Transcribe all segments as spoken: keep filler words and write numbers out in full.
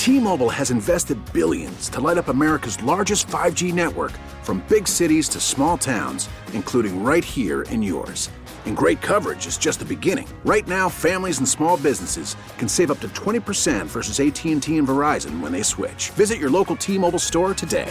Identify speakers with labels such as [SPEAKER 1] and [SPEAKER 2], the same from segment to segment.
[SPEAKER 1] T-Mobile has invested billions to light up America's largest five G network, from big cities to small towns, including right here in yours. And great coverage is just the beginning. Right now, families and small businesses can save up to twenty percent versus A T and T and Verizon when they switch. Visit your local T-Mobile store today.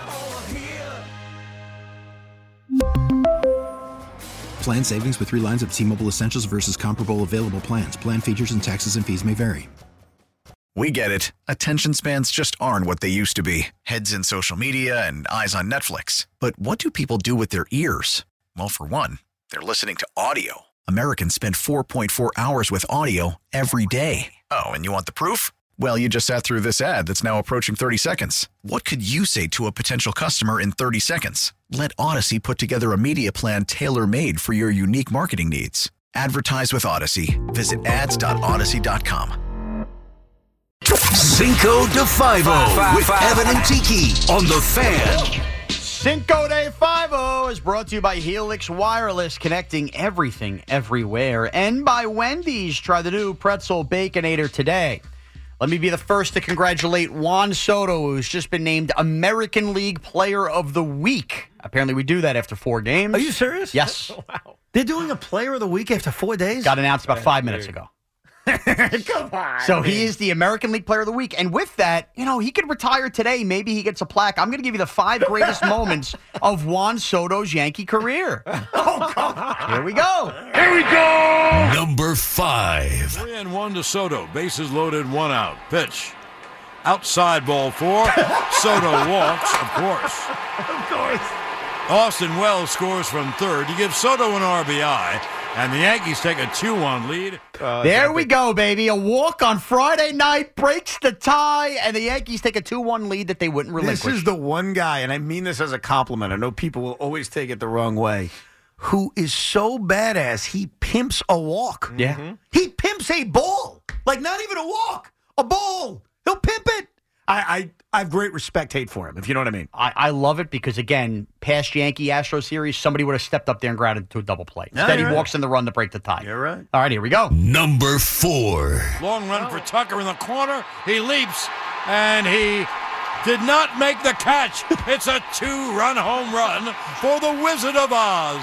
[SPEAKER 2] Plan savings with three lines of T-Mobile Essentials versus comparable available plans. Plan features and taxes and fees may vary.
[SPEAKER 3] We get it. Attention spans just aren't what they used to be. Heads in social media and eyes on Netflix. But what do people do with their ears? Well, for one, they're listening to audio. Americans spend four point four hours with audio every day. Oh, and you want the proof? Well, you just sat through this ad that's now approaching thirty seconds. What could you say to a potential customer in thirty seconds? Let Odyssey put together a media plan tailor-made for your unique marketing needs. Advertise with Odyssey. Visit ads dot odyssey dot com.
[SPEAKER 4] Cinco de Five with Evan and Tiki on The Fan.
[SPEAKER 5] Cinco de Five is brought to you by Helix Wireless, connecting everything everywhere, and by Wendy's. Try the new Pretzel Baconator today. Let me be the first to congratulate Juan Soto, who's just been named American League Player of the Week. Apparently, we do that after four games.
[SPEAKER 6] Are you serious?
[SPEAKER 5] Yes.
[SPEAKER 6] Wow. They're doing a Player of the Week after four days?
[SPEAKER 5] Got announced about five minutes ago.
[SPEAKER 6] Come on.
[SPEAKER 5] So he is the American League Player of the Week. And with that, you know, he could retire today. Maybe he gets a plaque. I'm going to give you the five greatest moments of Juan Soto's Yankee career. Oh, God. Here we go.
[SPEAKER 7] Here we go.
[SPEAKER 4] Number five.
[SPEAKER 7] Three and one to Soto. Bases loaded, one out. Pitch. Outside ball four. Soto walks, of course.
[SPEAKER 6] Of course.
[SPEAKER 7] Austin Wells scores from third. You give Soto an R B I. And the Yankees take a two one lead.
[SPEAKER 5] Uh, there we go, baby. A walk on Friday night breaks the tie, and the Yankees take a two one lead that they wouldn't relinquish.
[SPEAKER 6] This is the one guy, and I mean this as a compliment. I know people will always take it the wrong way, who is so badass, he pimps a walk.
[SPEAKER 5] Yeah. Mm-hmm.
[SPEAKER 6] He pimps a ball. Like, not even a walk, a ball. He'll pimp it. I, I, I have great respect, hate for him, if you know what I mean.
[SPEAKER 5] I, I love it because, again, past Yankee Astro series, somebody would have stepped up there and grounded to a double play.
[SPEAKER 6] No,
[SPEAKER 5] Instead, he
[SPEAKER 6] right.
[SPEAKER 5] walks in the run to break the tie.
[SPEAKER 6] You're right.
[SPEAKER 5] All right, here we go.
[SPEAKER 4] Number four.
[SPEAKER 7] Long run for Tucker in the corner. He leaps, and he did not make the catch. It's a two-run home run for the Wizard of Oz,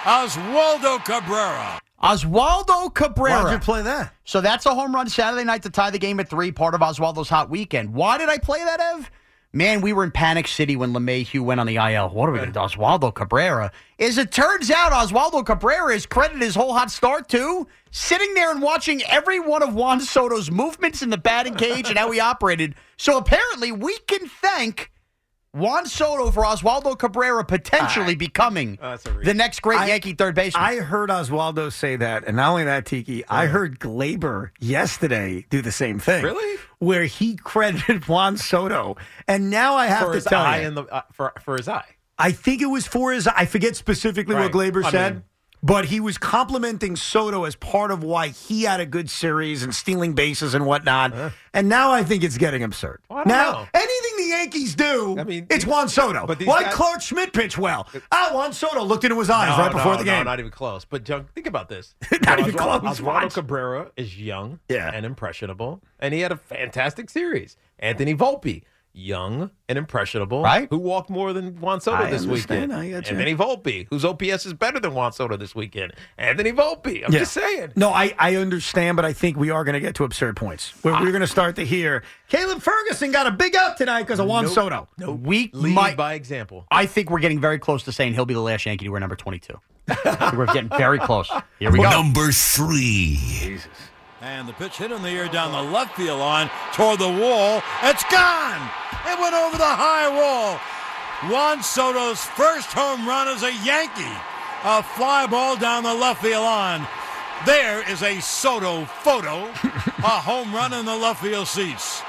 [SPEAKER 7] Oswaldo Cabrera.
[SPEAKER 5] Oswaldo Cabrera.
[SPEAKER 6] Why'd you play that?
[SPEAKER 5] So that's a home run Saturday night to tie the game at three, part of Oswaldo's hot weekend. Why did I play that, Ev? Man, we were in panic city when LeMahieu went on the I L. What are we going to do? Oswaldo Cabrera. As it turns out, Oswaldo Cabrera is credited his whole hot start to sitting there and watching every one of Juan Soto's movements in the batting cage and how he operated. So apparently we can thank Juan Soto for Oswaldo Cabrera potentially right. becoming oh, the next great
[SPEAKER 6] I, Yankee
[SPEAKER 5] third baseman.
[SPEAKER 6] I heard Oswaldo say that, and not only that, Tiki, oh. I heard Glaber yesterday do the same thing.
[SPEAKER 8] Really?
[SPEAKER 6] Where he credited Juan Soto, and now I have
[SPEAKER 8] for
[SPEAKER 6] to
[SPEAKER 8] his
[SPEAKER 6] tell
[SPEAKER 8] eye
[SPEAKER 6] you.
[SPEAKER 8] in the, uh, for, for his eye.
[SPEAKER 6] I think it was for his I forget specifically
[SPEAKER 8] right.
[SPEAKER 6] what Glaber
[SPEAKER 8] I
[SPEAKER 6] said.
[SPEAKER 8] mean,
[SPEAKER 6] But he was complimenting Soto as part of why he had a good series and stealing bases and whatnot. Uh, and now I think it's getting absurd.
[SPEAKER 8] Well,
[SPEAKER 6] now,
[SPEAKER 8] know.
[SPEAKER 6] anything the Yankees do,
[SPEAKER 8] I mean,
[SPEAKER 6] it's Juan Soto.
[SPEAKER 8] But
[SPEAKER 6] Why
[SPEAKER 8] guys,
[SPEAKER 6] Clark Schmidt pitch well? Ah, Juan Soto looked into his eyes
[SPEAKER 8] no,
[SPEAKER 6] right before
[SPEAKER 8] no,
[SPEAKER 6] the game.
[SPEAKER 8] No, not even close. But, John, think about this.
[SPEAKER 6] not
[SPEAKER 8] so
[SPEAKER 6] even
[SPEAKER 8] Oswaldo,
[SPEAKER 6] close.
[SPEAKER 8] Oswaldo Cabrera is young
[SPEAKER 6] yeah.
[SPEAKER 8] and impressionable, and he had a fantastic series. Anthony Volpe, young and impressionable,
[SPEAKER 5] right?
[SPEAKER 8] Who walked more than Juan Soto
[SPEAKER 6] I
[SPEAKER 8] this weekend. Anthony Volpe, whose O P S is better than Juan Soto this weekend. Anthony Volpe, I'm
[SPEAKER 6] yeah.
[SPEAKER 8] just saying.
[SPEAKER 6] No, I, I understand, but I think we are going to get to absurd points. We're, we're going to start to hear Caleb Ferguson got a big out tonight because of Juan
[SPEAKER 8] nope.
[SPEAKER 6] Soto.
[SPEAKER 8] No,
[SPEAKER 5] we
[SPEAKER 8] lead
[SPEAKER 5] might,
[SPEAKER 8] by example.
[SPEAKER 5] I think we're getting very close to saying he'll be the last Yankee to wear number twenty-two. We're getting very close. Here we go.
[SPEAKER 4] Number three.
[SPEAKER 7] Jesus. And the pitch hit in the air down the left field line toward the wall. It's gone! It went over the high wall. Juan Soto's first home run as a Yankee. A fly ball down the left field line. There is a Soto photo. A home run in the left field seats.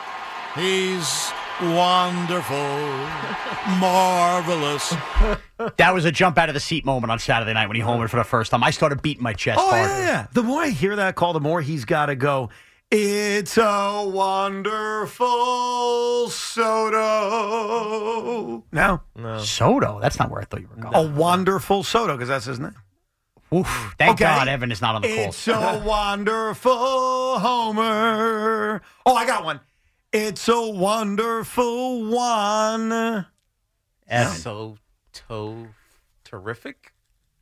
[SPEAKER 7] He's wonderful. Marvelous.
[SPEAKER 5] That was a jump out of the seat moment on Saturday night when he homered for the first time. I started beating my chest
[SPEAKER 6] Oh,
[SPEAKER 5] harder.
[SPEAKER 6] yeah, yeah. The more I hear that call, the more he's got to go, it's a wonderful Soto. No.
[SPEAKER 8] No.
[SPEAKER 5] Soto? That's not where I thought you were going.
[SPEAKER 6] A wonderful Soto, because that's his name.
[SPEAKER 5] Oof. Thank
[SPEAKER 6] Okay.
[SPEAKER 5] God Evan is not on the call.
[SPEAKER 6] It's a wonderful homer. Oh, I got one. It's a wonderful one.
[SPEAKER 8] So to terrific.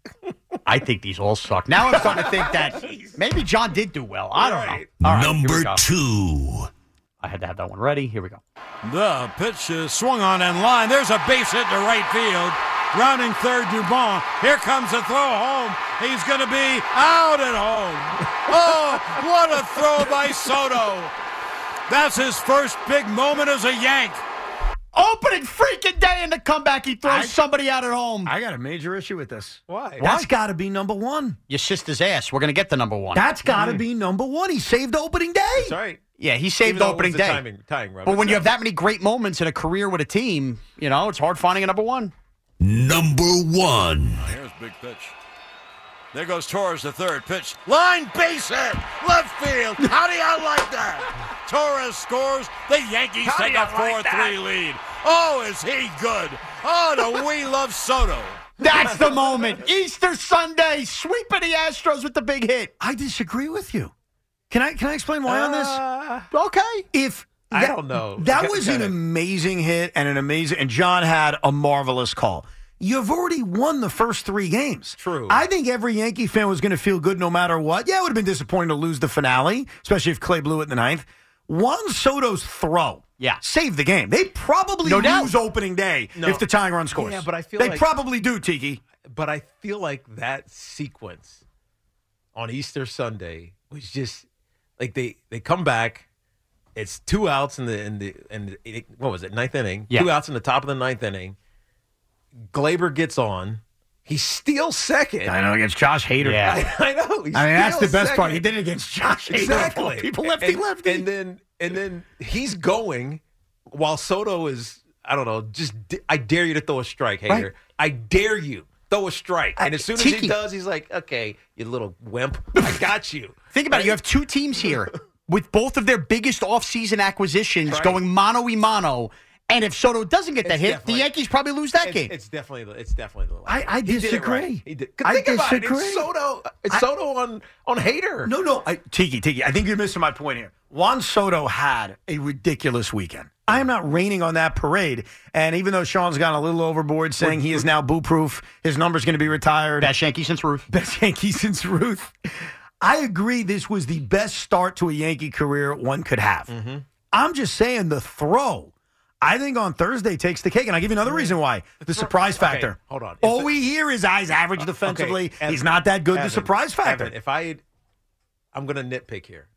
[SPEAKER 5] I think these all suck. Now I'm starting to think that maybe John did do well. I don't
[SPEAKER 8] Right.
[SPEAKER 5] know. All right, here we
[SPEAKER 4] Number
[SPEAKER 5] go.
[SPEAKER 4] two.
[SPEAKER 5] I had to have that one ready. Here we go.
[SPEAKER 7] The pitch is swung on and line. There's a base hit to right field. Rounding third, Dubon. Here comes the throw home. He's going to be out at home. Oh, what a throw by Soto. That's his first big moment as a Yank.
[SPEAKER 5] Opening freaking day in the comeback, he throws
[SPEAKER 6] I-
[SPEAKER 5] somebody out at home.
[SPEAKER 6] I got a major issue with this.
[SPEAKER 8] Why?
[SPEAKER 6] That's got to be number one.
[SPEAKER 5] Your sister's ass. We're going to get the number one.
[SPEAKER 6] That's got to be number one. He saved opening day.
[SPEAKER 8] Sorry.
[SPEAKER 5] yeah, he saved
[SPEAKER 8] Even
[SPEAKER 5] the
[SPEAKER 8] though it
[SPEAKER 5] opening
[SPEAKER 8] was a
[SPEAKER 5] day.
[SPEAKER 8] Timing, timing run.
[SPEAKER 5] But when
[SPEAKER 8] It's
[SPEAKER 5] you
[SPEAKER 8] not-
[SPEAKER 5] have that many great moments in a career with a team, you know, it's hard finding a number one.
[SPEAKER 4] Number one.
[SPEAKER 7] Here's a big pitch. There goes Torres, the third pitch. Line base hit. Left field. How do you like that? Torres scores. The Yankees take a four three lead. Oh, is he good? Oh, do we love Soto.
[SPEAKER 5] That's the moment. Easter Sunday, sweeping the Astros with the big hit.
[SPEAKER 6] I disagree with you. Can I can I explain why on this?
[SPEAKER 8] Uh,
[SPEAKER 5] Okay.
[SPEAKER 6] If
[SPEAKER 8] I
[SPEAKER 6] that-
[SPEAKER 8] don't know.
[SPEAKER 6] That
[SPEAKER 8] Got-
[SPEAKER 6] was an
[SPEAKER 8] gotta-
[SPEAKER 6] amazing hit and an amazing, and John had a marvelous call. You've already won the first three games.
[SPEAKER 8] True.
[SPEAKER 6] I think every Yankee fan was going to feel good no matter what. Yeah, it would have been disappointing to lose the finale, especially if Clay blew it in the ninth. Juan Soto's throw
[SPEAKER 5] Yeah.
[SPEAKER 6] saved the game. They probably
[SPEAKER 5] No doubt.
[SPEAKER 6] lose opening day
[SPEAKER 8] No.
[SPEAKER 6] if the tying run scores.
[SPEAKER 8] Yeah, but I feel
[SPEAKER 6] they
[SPEAKER 8] like-
[SPEAKER 6] probably do, Tiki.
[SPEAKER 8] But I feel like that sequence on Easter Sunday was just like they they come back. It's two outs in the in the in the, what was it ninth inning?
[SPEAKER 5] Yeah.
[SPEAKER 8] Two outs in the top of the ninth inning. Glaber gets on. He steals second.
[SPEAKER 6] I know, against Josh Hader.
[SPEAKER 5] Yeah.
[SPEAKER 8] I, I know. He
[SPEAKER 6] I mean, that's the
[SPEAKER 8] steals
[SPEAKER 6] best part.
[SPEAKER 8] second.
[SPEAKER 6] He did it against Josh Hader.
[SPEAKER 8] Exactly.
[SPEAKER 6] People lefty
[SPEAKER 8] and,
[SPEAKER 6] lefty.
[SPEAKER 8] And then and then he's going while Soto is I don't know. Just d- I dare you to throw a strike, Hader.
[SPEAKER 6] Right.
[SPEAKER 8] I dare you. Throw a strike. And as soon as
[SPEAKER 5] Tiki.
[SPEAKER 8] he does, he's like, okay, you little wimp. I got you.
[SPEAKER 5] Think about it. You have two teams here with both of their biggest offseason acquisitions
[SPEAKER 8] Right.
[SPEAKER 5] going mano y mano. And if Soto doesn't get that
[SPEAKER 8] It's
[SPEAKER 5] hit, the
[SPEAKER 8] definitely-
[SPEAKER 5] Yankees probably lose that
[SPEAKER 8] It's,
[SPEAKER 5] game.
[SPEAKER 8] it's definitely the it's definitely the
[SPEAKER 6] I- I
[SPEAKER 8] He did it
[SPEAKER 6] disagree.
[SPEAKER 8] right. He did.
[SPEAKER 6] I
[SPEAKER 8] Think about it.
[SPEAKER 6] disagree.
[SPEAKER 8] It's Soto. It's
[SPEAKER 6] I-
[SPEAKER 8] Soto on on Hader.
[SPEAKER 6] No, no, I, Tiki, Tiki. I think you're missing my point here. Juan Soto had a ridiculous weekend. I am not raining on that parade. And even though Sean's gone a little overboard saying he is now boo-proof, his number's going to be retired.
[SPEAKER 5] Best Yankee since Ruth.
[SPEAKER 6] Best Yankee since Ruth. I agree this was the best start to a Yankee career one could have.
[SPEAKER 8] Mm-hmm.
[SPEAKER 6] I'm just saying the throw, I think on Thursday takes the cake. And I'll give you another reason why. The surprise
[SPEAKER 8] okay,
[SPEAKER 6] factor.
[SPEAKER 8] hold on. If
[SPEAKER 6] All
[SPEAKER 8] the-
[SPEAKER 6] we hear is eyes average defensively.
[SPEAKER 8] Okay, Evan,
[SPEAKER 6] He's not that good.
[SPEAKER 8] Evan,
[SPEAKER 6] the surprise factor.
[SPEAKER 8] Evan, if I had, I'm going to nitpick here.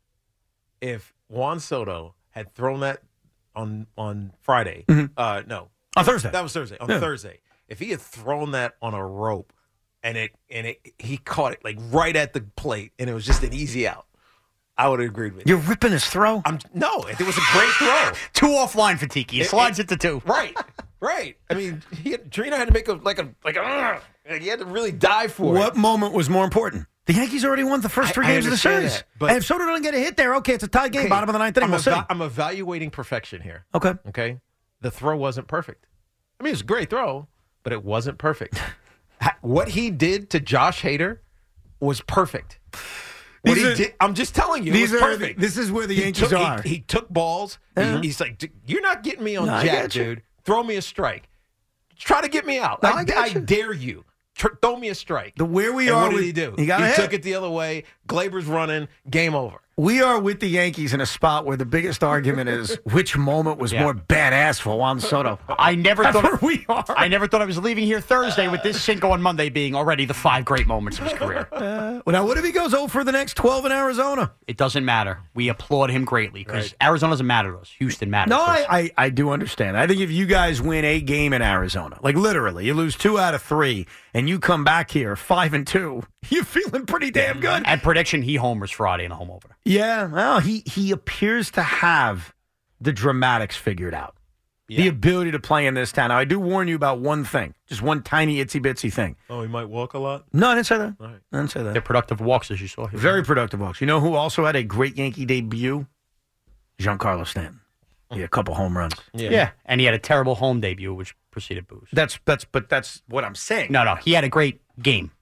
[SPEAKER 8] If Juan Soto had thrown that on on Friday, uh, no,
[SPEAKER 6] on Thursday.
[SPEAKER 8] that was Thursday. On
[SPEAKER 6] Yeah.
[SPEAKER 8] Thursday, if he had thrown that on a rope and it and it he caught it like right at the plate and it was just an easy out, I would have agreed with you.
[SPEAKER 6] You're ripping his throw?
[SPEAKER 8] I'm no, it was a great throw.
[SPEAKER 5] Two offline for Tiki. He
[SPEAKER 8] It-
[SPEAKER 5] slides
[SPEAKER 8] it-
[SPEAKER 5] it, to two.
[SPEAKER 8] Right, right. I mean, he had, Trina had to make a like a like a like he had to really die for
[SPEAKER 6] What
[SPEAKER 8] it.
[SPEAKER 6] moment was more important? The Yankees already won the first
[SPEAKER 8] I-
[SPEAKER 6] three
[SPEAKER 8] I
[SPEAKER 6] games of the
[SPEAKER 8] understand
[SPEAKER 6] series.
[SPEAKER 8] that, but-
[SPEAKER 6] and if Soto doesn't get a hit there, okay, it's a tie game,
[SPEAKER 8] Okay,
[SPEAKER 6] bottom of the ninth inning.
[SPEAKER 8] I'm,
[SPEAKER 6] We'll see.
[SPEAKER 8] eva- I'm evaluating perfection here.
[SPEAKER 6] Okay.
[SPEAKER 8] Okay. The throw wasn't perfect. I mean, it was a great throw, but it wasn't perfect. Ha- what he did to Josh Hader was perfect. What
[SPEAKER 6] These
[SPEAKER 8] he
[SPEAKER 6] are-
[SPEAKER 8] did, I'm just telling you,
[SPEAKER 6] These
[SPEAKER 8] it was
[SPEAKER 6] are
[SPEAKER 8] perfect.
[SPEAKER 6] this is where the
[SPEAKER 8] He
[SPEAKER 6] Yankees
[SPEAKER 8] took, he-
[SPEAKER 6] are.
[SPEAKER 8] He, took balls. He-
[SPEAKER 6] Uh-huh.
[SPEAKER 8] he's like, "D- you're not getting me on
[SPEAKER 6] No, I
[SPEAKER 8] jack,
[SPEAKER 6] get you.
[SPEAKER 8] dude. Throw me a strike. Try to get me out.
[SPEAKER 6] No,
[SPEAKER 8] I,
[SPEAKER 6] I get
[SPEAKER 8] I
[SPEAKER 6] you.
[SPEAKER 8] dare you. Tr- throw me a strike.
[SPEAKER 6] The where we
[SPEAKER 8] And
[SPEAKER 6] are
[SPEAKER 8] what did
[SPEAKER 6] with-
[SPEAKER 8] he do?
[SPEAKER 6] he got a hit.
[SPEAKER 8] took it the other way. Glaber's running. Game over.
[SPEAKER 6] We are with the Yankees in a spot where the biggest argument is which moment was
[SPEAKER 5] Yeah.
[SPEAKER 6] more badass for Juan Soto.
[SPEAKER 5] I never
[SPEAKER 6] That's
[SPEAKER 5] thought
[SPEAKER 6] where we are.
[SPEAKER 5] I never thought I was leaving here Thursday with this Cinco on Monday being already the five great moments of his career.
[SPEAKER 6] Well, now, what if he goes oh for the next twelve in Arizona?
[SPEAKER 5] It doesn't matter. We applaud him greatly because Arizona doesn't matter to us. Houston matters.
[SPEAKER 6] No,
[SPEAKER 5] to us.
[SPEAKER 6] I, I, I do understand. I think if you guys win a game in Arizona, like literally, you lose two out of three, and you come back here five and two, you're feeling pretty damn good.
[SPEAKER 5] And prediction, he homers Friday in the home opener.
[SPEAKER 6] Yeah, well, he he appears to have the dramatics figured out. The ability to play in this town. Now, I do warn you about one thing, just one tiny itsy bitsy thing.
[SPEAKER 8] Oh, he might walk a lot.
[SPEAKER 6] No, I didn't say that.
[SPEAKER 8] Right.
[SPEAKER 6] I didn't say that.
[SPEAKER 5] They're productive walks, as you saw here.
[SPEAKER 6] Very productive walks. You know who also had a great Yankee debut? Giancarlo Stanton. He had a couple home runs.
[SPEAKER 5] Yeah. And he had a terrible home debut, which preceded booze.
[SPEAKER 6] That's that's but that's what I'm saying.
[SPEAKER 5] No, no. He had a great game.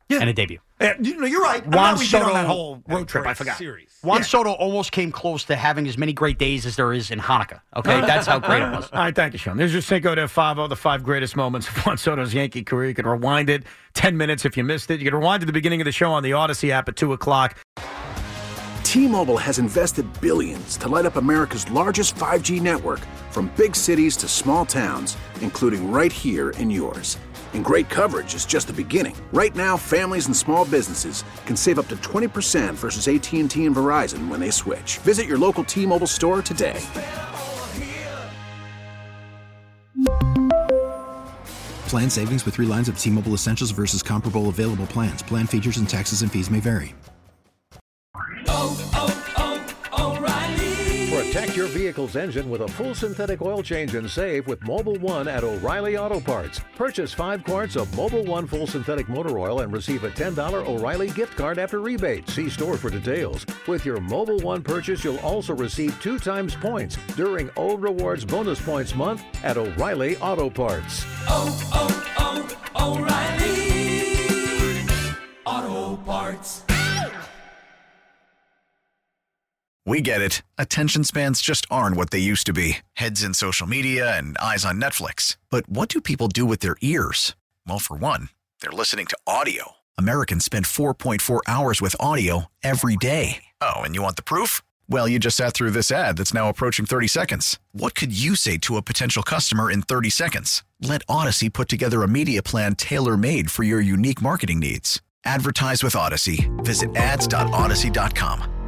[SPEAKER 6] Yeah.
[SPEAKER 5] and a debut.
[SPEAKER 6] Yeah, you know, you're right. I'm
[SPEAKER 5] Juan
[SPEAKER 6] glad we did on
[SPEAKER 5] Soto-
[SPEAKER 6] that whole road trip. I forgot.
[SPEAKER 8] Series.
[SPEAKER 5] Juan
[SPEAKER 6] Yeah.
[SPEAKER 5] Soto almost came close to having as many great days as there is in Hanukkah. Okay, that's how great it was.
[SPEAKER 6] All right, thank you, Sean. There's your Cinco de Favo, the five greatest moments of Juan Soto's Yankee career. You can rewind it ten minutes if you missed it. You can rewind to the beginning of the show on the Odyssey app at two o'clock.
[SPEAKER 1] T-Mobile has invested billions to light up America's largest five G network, from big cities to small towns, including right here in yours. And great coverage is just the beginning. Right now, families and small businesses can save up to twenty percent versus A T and T and Verizon when they switch. Visit your local T-Mobile store today.
[SPEAKER 2] Plan savings with three lines of T-Mobile Essentials versus comparable available plans. Plan features and taxes and fees may vary.
[SPEAKER 9] Protect your vehicle's engine with a full synthetic oil change and save with Mobile One at O'Reilly Auto Parts. Purchase five quarts of Mobile One full synthetic motor oil and receive a ten dollars O'Reilly gift card after rebate. See store for details. With your Mobile One purchase, you'll also receive two times points during O Rewards Bonus Points Month at O'Reilly Auto Parts.
[SPEAKER 10] Oh, oh, oh, O'Reilly Auto Parts.
[SPEAKER 3] We get it. Attention spans just aren't what they used to be. Heads in social media and eyes on Netflix. But what do people do with their ears? Well, for one, they're listening to audio. Americans spend four point four hours with audio every day. Oh, and you want the proof? Well, you just sat through this ad that's now approaching thirty seconds. What could you say to a potential customer in thirty seconds? Let Odyssey put together a media plan tailor-made for your unique marketing needs. Advertise with Odyssey. Visit ads dot odyssey dot com.